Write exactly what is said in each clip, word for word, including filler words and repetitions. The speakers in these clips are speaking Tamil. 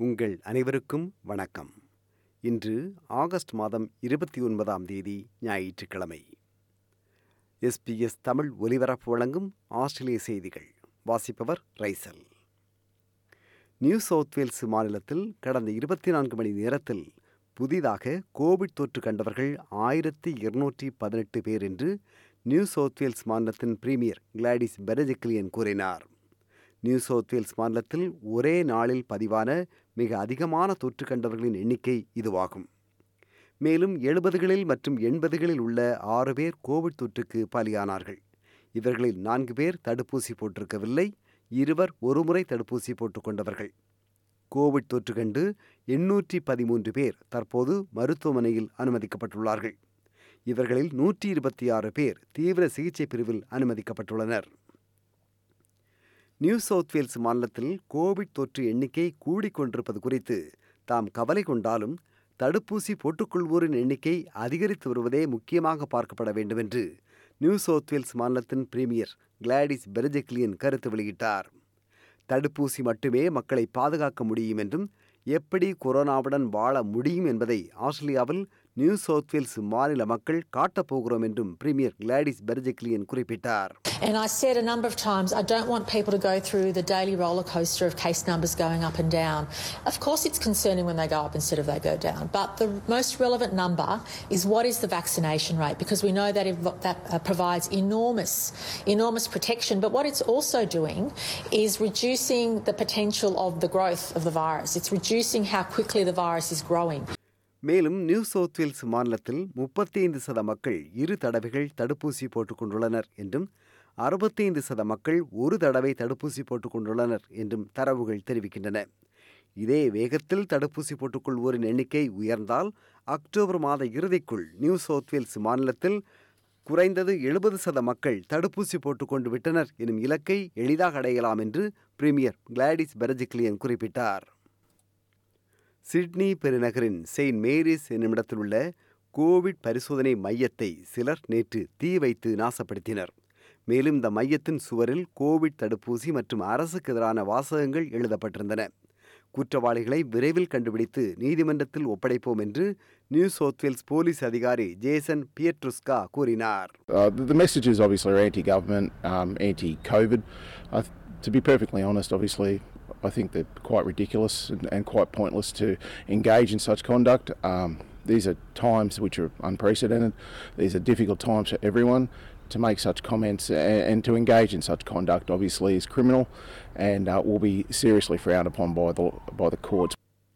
உங்கள் அனைவருக்கும் வணக்கம். இன்று ஆகஸ்ட் மாதம் இருபத்தி ஒன்பதாம் தேதி ஞாயிற்றுக்கிழமை. எஸ்பிஎஸ் தமிழ் ஒலிபரப்பு வழங்கும் ஆஸ்திரேலிய செய்திகள். வாசிப்பவர் ரைசல். நியூ சவுத் வேல்ஸ் மாநிலத்தில் கடந்த இருபத்தி நான்கு மணி நேரத்தில் புதிதாக கோவிட் தொற்று கண்டவர்கள் ஆயிரத்தி இருநூற்றி பதினெட்டு பேர் என்று நியூ சவுத் வேல்ஸ் மாநிலத்தின் பிரீமியர் கிளாடிஸ் பெர்ஜிக்லியன் கூறினார். நியூ சவுத் வேல்ஸ் மாநிலத்தில் ஒரே நாளில் பதிவான மிக அதிகமான தொற்று கண்டவர்களின் எண்ணிக்கை இதுவாகும். மேலும் எழுபதுகளில் மற்றும் எண்பதுகளில் உள்ள ஆறு பேர் கோவிட் தொற்றுக்கு பலியானார்கள். இவர்களில் நான்கு பேர் தடுப்பூசி போட்டிருக்கவில்லை, இருவர் ஒருமுறை தடுப்பூசி போட்டுக் கொண்டவர்கள். கோவிட் தொற்று கண்டு எண்ணூற்றி பதிமூன்று பேர் தற்போது மருத்துவமனையில் அனுமதிக்கப்பட்டுள்ளார்கள். இவர்களில் நூற்றி இருபத்தி ஆறு பேர் தீவிர சிகிச்சை பிரிவில் அனுமதிக்கப்பட்டுள்ளனர். நியூ சவுத் வேல்ஸ் மாநிலத்தில் கோவிட் தொற்று எண்ணிக்கை கூடிக்கொண்டிருப்பது குறித்து தாம் கவலை கொண்டாலும் தடுப்பூசி போட்டுக்கொள்வோரின் எண்ணிக்கை அதிகரித்து வருவதே முக்கியமாக பார்க்கப்பட வேண்டும் என்று நியூ சவுத் வேல்ஸ் மாநிலத்தின் பிரீமியர் கிளாடிஸ் பெர்ஜிக்லியன் கருத்து வெளியிட்டார். தடுப்பூசி மட்டுமே மக்களை பாதுகாக்க முடியும் என்றும் எப்படி கொரோனாவுடன் வாழ முடியும் என்பதை ஆஸ்திரேலியாவில் நியூ சவுத் வேல்ஸ் மாநில மக்கள் காட்டப்போகிறோம் என்றும் பிரீமியர் கிளாடிஸ் பெர்ஜிக்லியன் குறிப்பிட்டார். And I said a number of times, I don't want people to go through the daily roller coaster of case numbers going up and down. Of course it's concerning when they go up instead of they go down, but the most relevant number is what is the vaccination rate, because we know that it, that uh, provides enormous, enormous protection, but what it's also doing is reducing the potential of the growth of the virus. It's reducing how quickly the virus is growing. மேலும் நியூ சவுத் வேல்ஸ் மாநிலத்தில் முப்பத்தி ஐந்து சத மக்கள் இரு தடவைகள் தடுப்பூசி போட்டுக் கொண்டுள்ளனர் என்றும் அறுபத்தைந்து சத மக்கள் ஒரு தடவை தடுப்பூசி போட்டுக் கொண்டுள்ளனர் என்றும் தரவுகள் தெரிவிக்கின்றன. இதே வேகத்தில் தடுப்பூசி போட்டுக்கொள்வோரின் எண்ணிக்கை உயர்ந்தால் அக்டோபர் மாத இறுதிக்குள் நியூ சவுத் வேல்ஸ் மாநிலத்தில் குறைந்தது எழுபது சத மக்கள் தடுப்பூசி போட்டுக்கொண்டு விட்டனர் எனும் இலக்கை எளிதாக அடையலாம் என்று பிரீமியர் கிளாடிஸ் பெர்ஜிக்லியன் குறிப்பிட்டார். சிட்னி பெருநகரின் செயின்ட் மேரிஸ் என்னுமிடத்தில் உள்ள கோவிட் பரிசோதனை மையத்தை சிலர் நேற்று தீ வைத்து நாசப்படுத்தினர். மேலும் இந்த மையத்தின் சுவரில் கோவிட் தடுப்பூசி மற்றும் அரசுக்கு எதிரான வாசகங்கள் எழுதப்பட்டிருந்தன. குற்றவாளிகளை விரைவில் கண்டுபிடித்து நீதிமன்றத்தில் ஒப்படைப்போம் என்று நியூ சவுத் வேல்ஸ் போலீஸ் அதிகாரி ஜேசன் பியட்ருஸ்கா கூறினார். Uh, the message is obviously anti-government, um, anti-COVID. Uh, to be perfectly honest, obviously, I think they're quite ridiculous and, and quite pointless to engage in such conduct. Um, these are times which are unprecedented. These are difficult times for everyone. To make such comments and, and to engage in such conduct obviously is criminal and uh, will be seriously frowned upon by the, by the courts.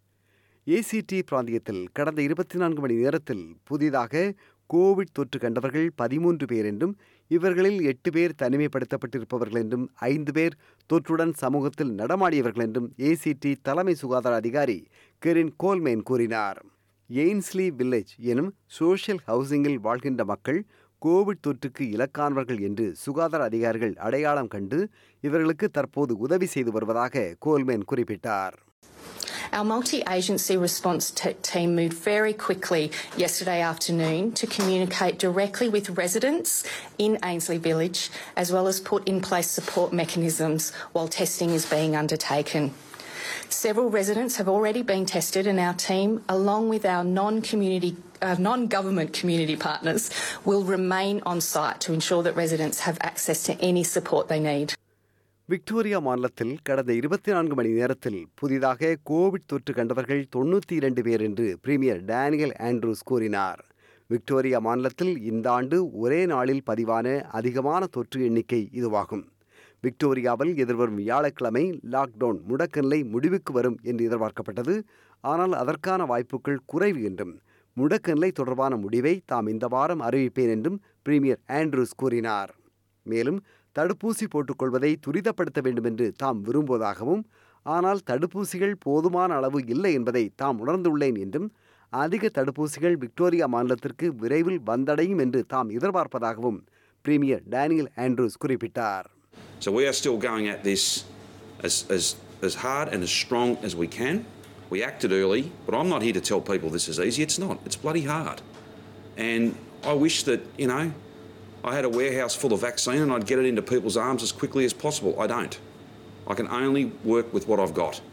ACT பிராந்தியத்தில் கடந்த இருபத்தி நான்கு மணி நேரத்தில் புதிதாக கோவிட் தொற்று கண்டவர்கள் பதிமூன்று பேர் என்றும் இவர்களில் எட்டு பேர் தனிமைப்படுத்தப்பட்டிருப்பவர்கள் என்றும் ஐந்து பேர் தொற்றுடன் சமூகத்தில் நடமாடியவர்கள் என்றும் ஏசிடி தலைமை சுகாதார அதிகாரி கெரின் கோல்மேன் கூறினார். எயின்ஸ்லி வில்லேஜ் எனும் சோஷியல் ஹவுசிங்கில் வாழ்கின்ற மக்கள் கோவிட் தொற்றுக்கு இலக்கானவர்கள் என்று சுகாதார அதிகாரிகள் அடையாளம் கண்டு இவர்களுக்கு தற்போது உதவி செய்து வருவதாக கோல்மேன் குறிப்பிட்டார். Our multi-agency response t- team moved very quickly yesterday afternoon to communicate directly with residents in Ainslie Village, as well as put in place support mechanisms while testing is being undertaken. Several residents have already been tested, and our team, along with our non-community, uh, non-government community partners, will remain on site to ensure that residents have access to any support they need. Victoria மாநிலத்தில் கடந்த இருபத்தி நான்கு மணி நேரத்தில் புதிதாக கோவிட் தொற்று கண்டவர்கள் தொண்ணூற்றி இரண்டு பேர் என்று பிரீமியர் டேனியல் ஆண்ட்ரூஸ் கூறினார். விக்டோரியா மாநிலத்தில் இந்த ஆண்டு ஒரே நாளில் பதிவான அதிகமான தொற்று எண்ணிக்கை இதுவாகும். விக்டோரியாவில் எதிர்வரும் வியாழக்கிழமை லாக்டவுன் முடக்கநிலை முடிவுக்கு வரும் என்று எதிர்பார்க்கப்பட்டது. ஆனால் அதற்கான வாய்ப்புகள் குறைவு என்றும் முடக்கநிலை தொடர்பான முடிவை தாம் இந்த வாரம் அறிவிப்பேன் என்றும் பிரீமியர் ஆண்ட்ரூஸ் கூறினார். மேலும் தடுப்பூசி போட்டுக்கொள்வதை துரிதப்படுத்த வேண்டும் என்று தாம் விரும்புவதாகவும், ஆனால் தடுப்பூசிகள் போதுமான அளவு இல்லை என்பதை தாம் உணர்ந்துள்ளேன் என்றும் அதிக தடுப்பூசிகள் விக்டோரியா மாநிலத்திற்கு விரைவில் வந்தடையும் என்று தாம் எதிர்பார்ப்பதாகவும் பிரீமியர் டேனியல் ஆண்ட்ரூஸ் குறிப்பிட்டார். So we are still going at this as, as, as hard and as strong as we can. We acted early, but I'm not here to tell people this is easy. It's not. It's bloody hard. And I wish that, you know, I had a warehouse full of vaccine and I'd get it into people's arms as quickly as possible. I don't. I can only work with what I've got.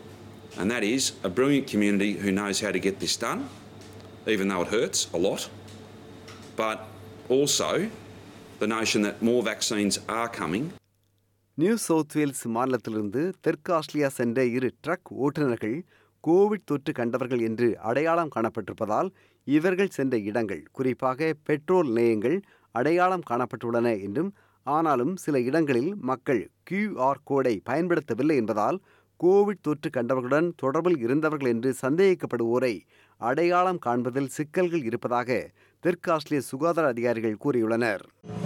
and that is a brilliant community who knows how to get this done, even though it hurts a lot, but also the notion that more vaccines are coming. New South Wales மாநிலத்திலிருந்து தெற்கு ஆஸ்திரேலியா சென்ற இரு ட்ரக் ஓட்டுநர்கள் கோவிட் தொற்று கண்டவர்கள் என்று அடையாளம் காணப்பட்டிருப்பதால் இவர்கள் சென்ற இடங்கள், குறிப்பாக பெட்ரோல் நிலையங்கள் அடையாளம் காணப்பட்டுள்ளன என்றும், ஆனாலும் சில இடங்களில் மக்கள் கியூஆர் கோடை பயன்படுத்தவில்லை என்பதால் கோவிட் தொற்று கண்டவர்களுடன் தொடர்பில் இருந்தவர்கள் என்று சந்தேகிக்கப்படுவோரை அடையாளம் காண்பதில் சிக்கல்கள் இருப்பதாக தெற்கு ஆஸ்திரேலிய சுகாதார அதிகாரிகள் கூறியுள்ளனர்.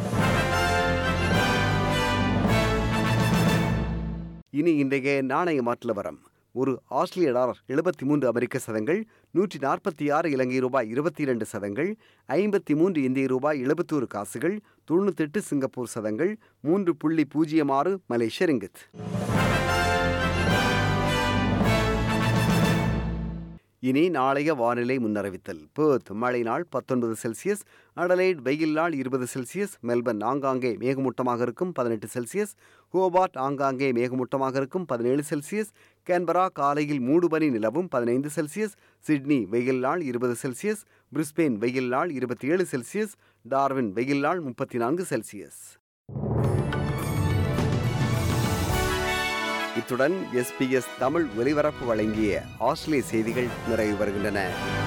இனி இன்றைய நாணய மாற்று நிலவரம். ஒரு ஆஸ்திரேலிய டாலர் எழுபத்தி மூன்று அமெரிக்க சதங்கள், நூற்றி நாற்பத்தி ஆறு இலங்கை ரூபாய் இருபத்தி இரண்டு சதங்கள், ஐம்பத்தி மூன்று இந்திய ரூபாய் எழுபத்தோரு காசுகள், தொண்ணூற்றி எட்டு சிங்கப்பூர் சதங்கள், மூன்று புள்ளி பூஜ்ஜியம் ஆறு மலேசிய ரிங்கித். இனி நாளைய வானிலை முன்னறிவித்தல். பெர்த் மழை நாள் பத்தொன்பது செல்சியஸ், அடலைட் வெயில் நாள் இருபது செல்சியஸ், மெல்பர்ன் ஆங்காங்கே மேகமூட்டமாக இருக்கும் பதினெட்டு செல்சியஸ், ஹோபார்ட் ஆங்காங்கே மேகமூட்டமாக இருக்கும் பதினேழு செல்சியஸ், கேன்பரா காலையில் மூடுபனி நிலவும் பதினைந்து செல்சியஸ், சிட்னி வெயில் நாள் இருபது செல்சியஸ், பிரிஸ்பேன் வெயில் நாள் இருபத்தி ஏழு செல்சியஸ், டார்வின் வெயில் நாள் முப்பத்தி நான்கு செல்சியஸ். இத்துடன் எஸ்பிஎஸ் தமிழ் ஒலிபரப்பு வழங்கிய ஆஸ்திரேலிய செய்திகள் நிறைவு வருகின்றன.